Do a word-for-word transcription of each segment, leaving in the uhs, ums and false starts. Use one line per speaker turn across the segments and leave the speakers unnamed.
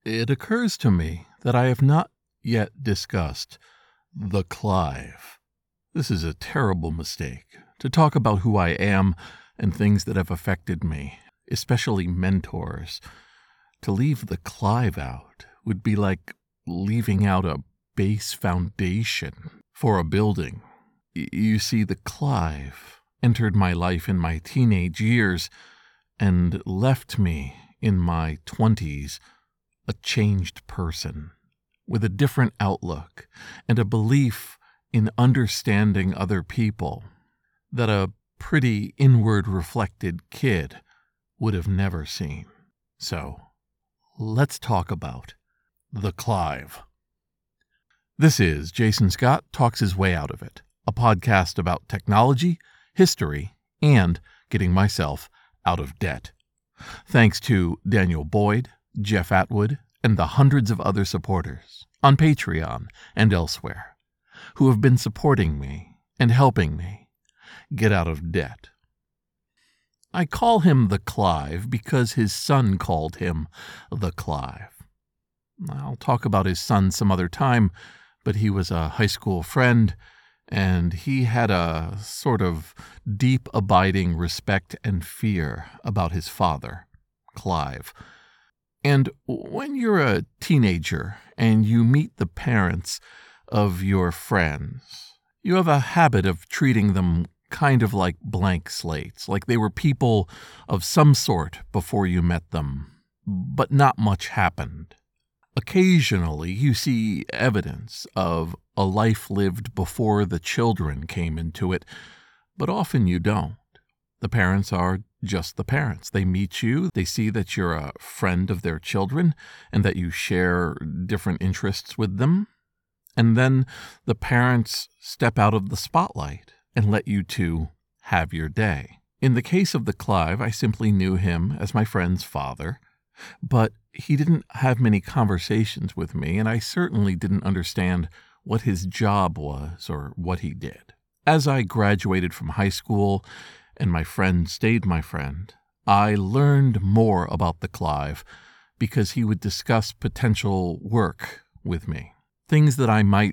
It occurs to me that I have not yet discussed the Clive. This is a terrible mistake, to talk about who I am and things that have affected me, especially mentors. To leave the Clive out would be like leaving out a base foundation for a building. Y- you see, the Clive entered my life in my teenage years and left me in my twenties a changed person with a different outlook and a belief in understanding other people that a pretty inward reflected kid would have never seen. So, let's talk about the Clive. This is Jason Scott Talks His Way Out of It, a podcast about technology, history, and getting myself out of debt. Thanks to Daniel Boyd, Jeff Atwood, and the hundreds of other supporters on Patreon and elsewhere who have been supporting me and helping me get out of debt. I call him the Clive because his son called him the Clive. I'll talk about his son some other time, but he was a high school friend, and he had a sort of deep, abiding respect and fear about his father, Clive. And when you're a teenager and you meet the parents of your friends, you have a habit of treating them kind of like blank slates, like they were people of some sort before you met them, but not much happened. Occasionally, you see evidence of a life lived before the children came into it, but often you don't. The parents are just the parents. They meet you, they see that you're a friend of their children, and that you share different interests with them, and then the parents step out of the spotlight and let you two have your day. In the case of the Clive, I simply knew him as my friend's father, but he didn't have many conversations with me, and I certainly didn't understand what his job was or what he did. As I graduated from high school and my friend stayed my friend, I learned more about the Clive because he would discuss potential work with me, things that I might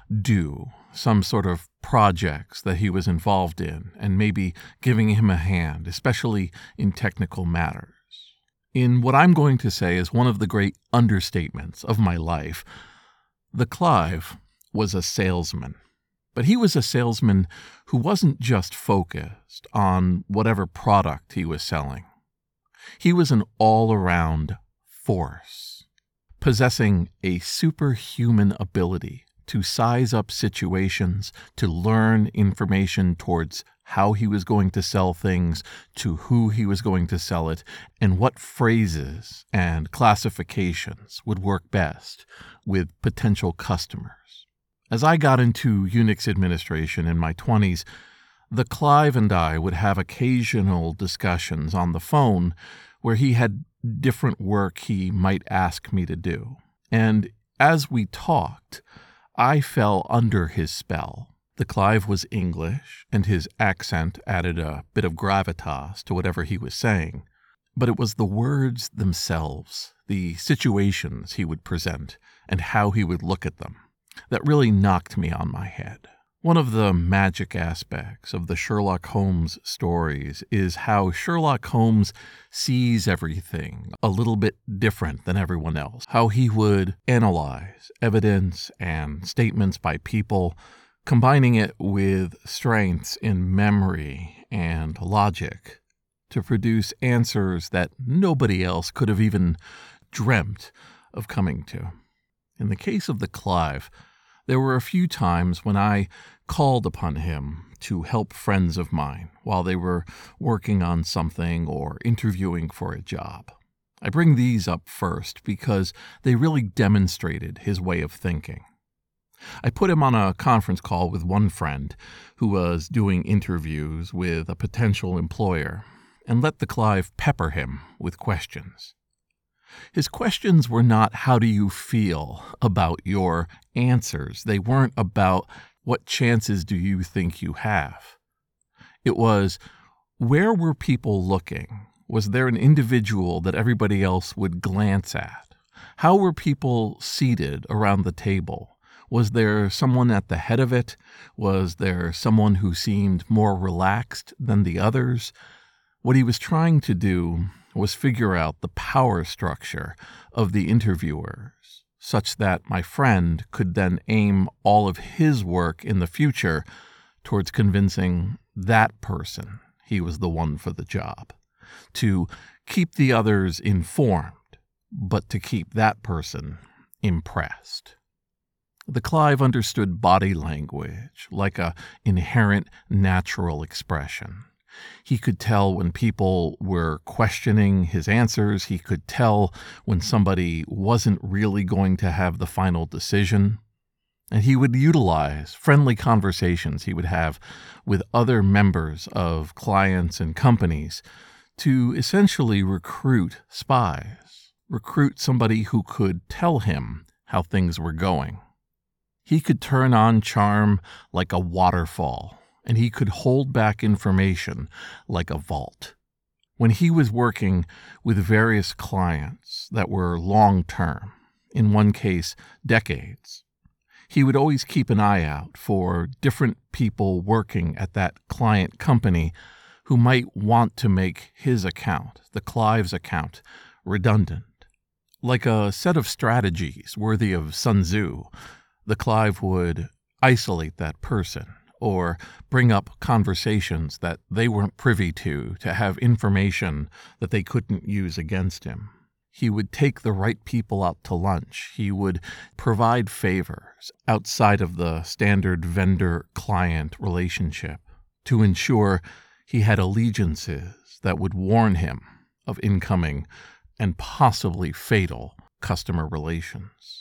do, some sort of projects that he was involved in, and maybe giving him a hand, especially in technical matters. In what I'm going to say is one of the great understatements of my life, the Clive was a salesman. But he was a salesman who wasn't just focused on whatever product he was selling. He was an all-around force, possessing a superhuman ability to size up situations, to learn information towards how he was going to sell things, to who he was going to sell it, and what phrases and classifications would work best with potential customers. As I got into Unix administration in my twenties, the Clive and I would have occasional discussions on the phone where he had different work he might ask me to do. And as we talked, I fell under his spell. The Clive was English, and his accent added a bit of gravitas to whatever he was saying. But it was the words themselves, the situations he would present, and how he would look at them, that really knocked me on my head. One of the magic aspects of the Sherlock Holmes stories is how Sherlock Holmes sees everything a little bit different than everyone else, how he would analyze evidence and statements by people, combining it with strengths in memory and logic to produce answers that nobody else could have even dreamt of coming to. In the case of the Clive, there were a few times when I called upon him to help friends of mine while they were working on something or interviewing for a job. I bring these up first because they really demonstrated his way of thinking. I put him on a conference call with one friend who was doing interviews with a potential employer and let the Clive pepper him with questions. His questions were not, how do you feel about your answers? They weren't about, what chances do you think you have? It was, where were people looking? Was there an individual that everybody else would glance at? How were people seated around the table? Was there someone at the head of it? Was there someone who seemed more relaxed than the others? What he was trying to do was figure out the power structure of the interviewers, such that my friend could then aim all of his work in the future towards convincing that person he was the one for the job, to keep the others informed, but to keep that person impressed. The Clive understood body language like a inherent natural expression. He could tell when people were questioning his answers. He could tell when somebody wasn't really going to have the final decision. And he would utilize friendly conversations he would have with other members of clients and companies to essentially recruit spies, recruit somebody who could tell him how things were going. He could turn on charm like a waterfall, and he could hold back information like a vault. When he was working with various clients that were long-term, in one case, decades, he would always keep an eye out for different people working at that client company who might want to make his account, the Clive's account, redundant. Like a set of strategies worthy of Sun Tzu, the Clive would isolate that person or bring up conversations that they weren't privy to to have information that they couldn't use against him. He would take the right people out to lunch. He would provide favors outside of the standard vendor-client relationship to ensure he had allegiances that would warn him of incoming and possibly fatal customer relations.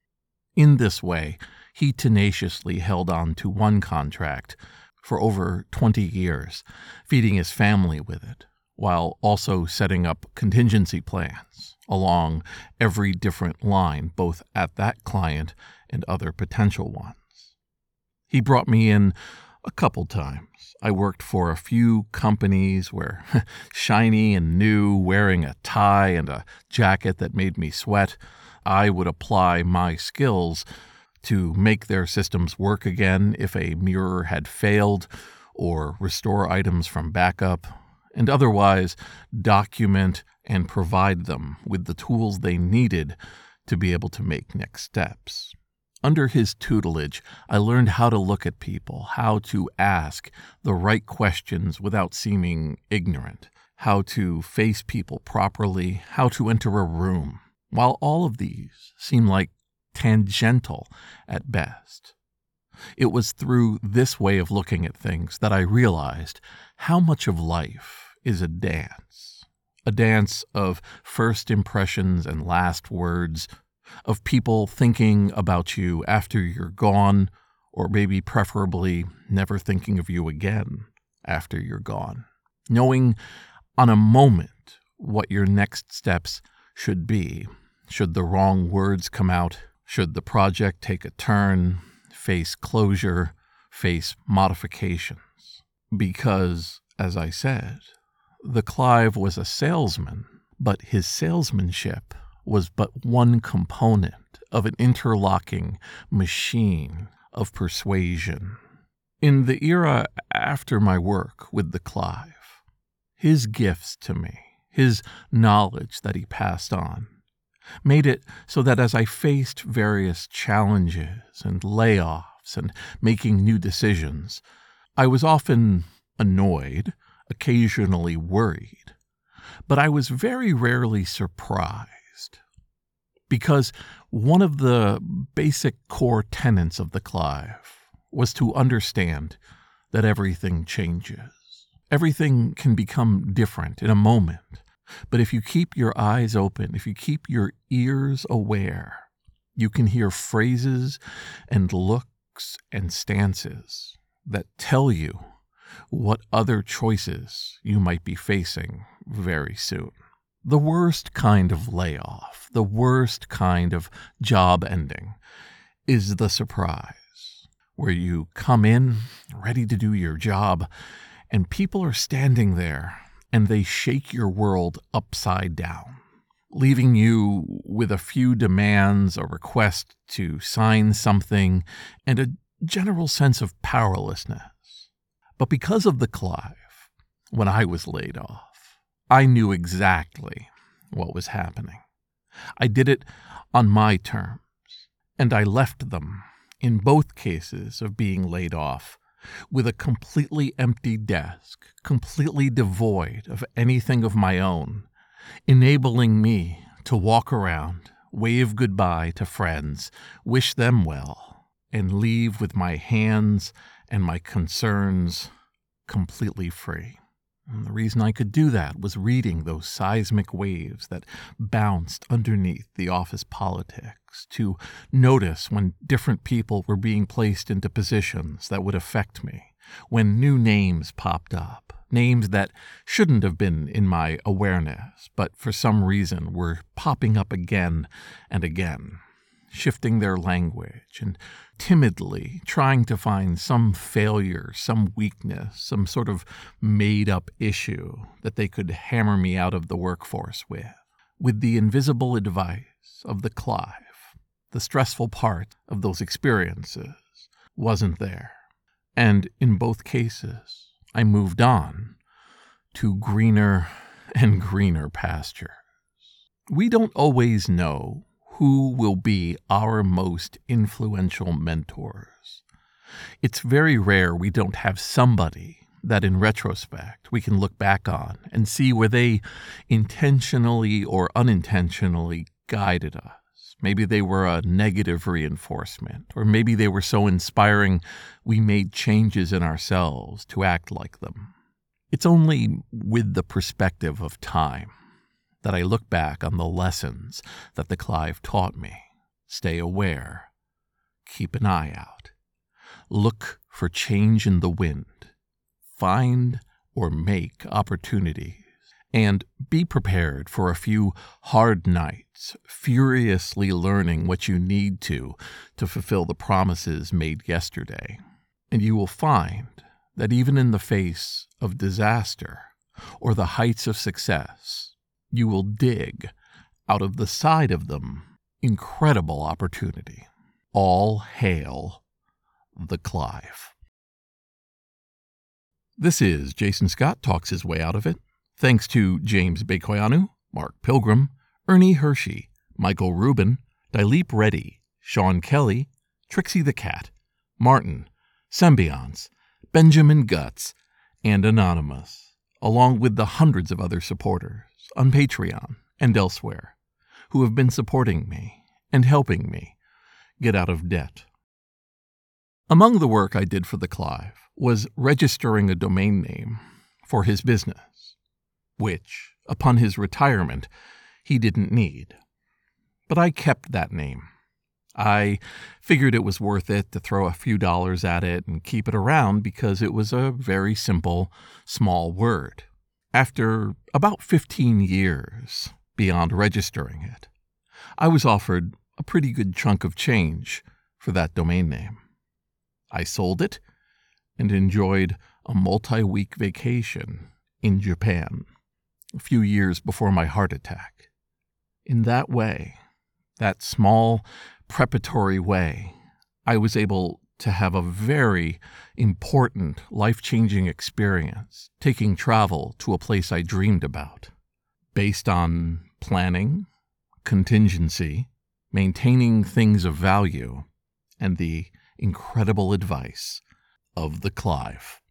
In this way, he tenaciously held on to one contract for over twenty years, feeding his family with it, while also setting up contingency plans along every different line, both at that client and other potential ones. He brought me in a couple times. I worked for a few companies where shiny and new, wearing a tie and a jacket that made me sweat, I would apply my skills to make their systems work again if a mirror had failed, or restore items from backup, and otherwise document and provide them with the tools they needed to be able to make next steps. Under his tutelage, I learned how to look at people, how to ask the right questions without seeming ignorant, how to face people properly, how to enter a room. While all of these seem like tangential at best, it was through this way of looking at things that I realized how much of life is a dance, a dance of first impressions and last words, of people thinking about you after you're gone, or maybe preferably never thinking of you again after you're gone, knowing on a moment what your next steps should be. Should the wrong words come out? Should the project take a turn, face closure, face modifications? Because, as I said, the Clive was a salesman, but his salesmanship was but one component of an interlocking machine of persuasion. In the era after my work with the Clive, his gifts to me, his knowledge that he passed on, made it so that as I faced various challenges and layoffs and making new decisions, I was often annoyed, occasionally worried, but I was very rarely surprised, because one of the basic core tenets of the Clive was to understand that everything changes. Everything can become different in a moment. But if you keep your eyes open, if you keep your ears aware, you can hear phrases and looks and stances that tell you what other choices you might be facing very soon. The worst kind of layoff, the worst kind of job ending, is the surprise, where you come in ready to do your job, and people are standing there and they shake your world upside down. leaving you with a few demands, a request to sign something, and a general sense of powerlessness. But because of the Clive, when I was laid off, I knew exactly what was happening. I did it on my terms, and I left them, in both cases of being laid off, with a completely empty desk, completely devoid of anything of my own, enabling me to walk around, wave goodbye to friends, wish them well, and leave with my hands and my concerns completely free. And the reason I could do that was reading those seismic waves that bounced underneath the office politics, to notice when different people were being placed into positions that would affect me, when new names popped up, names that shouldn't have been in my awareness, but for some reason were popping up again and again, shifting their language and timidly trying to find some failure, some weakness, some sort of made-up issue that they could hammer me out of the workforce with. With the invisible advice of the Clive, the stressful part of those experiences wasn't there. And in both cases, I moved on to greener and greener pastures. We don't always know who will be our most influential mentors. It's very rare we don't have somebody that in retrospect we can look back on and see where they intentionally or unintentionally guided us. Maybe they were a negative reinforcement, or maybe they were so inspiring we made changes in ourselves to act like them. It's only with the perspective of time that I look back on the lessons that the Clive taught me. Stay aware. Keep an eye out. Look for change in the wind. Find or make opportunities. And be prepared for a few hard nights, furiously learning what you need to to fulfill the promises made yesterday. And you will find that even in the face of disaster or the heights of success, you will dig out of the side of them incredible opportunity. All hail the Clive. This is Jason Scott Talks His Way Out of It. Thanks to James Bekoyanu, Mark Pilgrim, Ernie Hershey, Michael Rubin, Dileep Reddy, Sean Kelly, Trixie the Cat, Martin, Symbionts, Benjamin Guts, and Anonymous, along with the hundreds of other supporters on Patreon and elsewhere who have been supporting me and helping me get out of debt. Among the work I did for the Clive was registering a domain name for his business, which, upon his retirement, he didn't need. But I kept that name. I figured it was worth it to throw a few dollars at it and keep it around because it was a very simple, small word. After about fifteen years beyond registering it, I was offered a pretty good chunk of change for that domain name. I sold it and enjoyed a multi-week vacation in Japan a few years before my heart attack. In that way, that small preparatory way, I was able to have a very important, life-changing experience, taking travel to a place I dreamed about, based on planning, contingency, maintaining things of value, and the incredible advice of the Clive.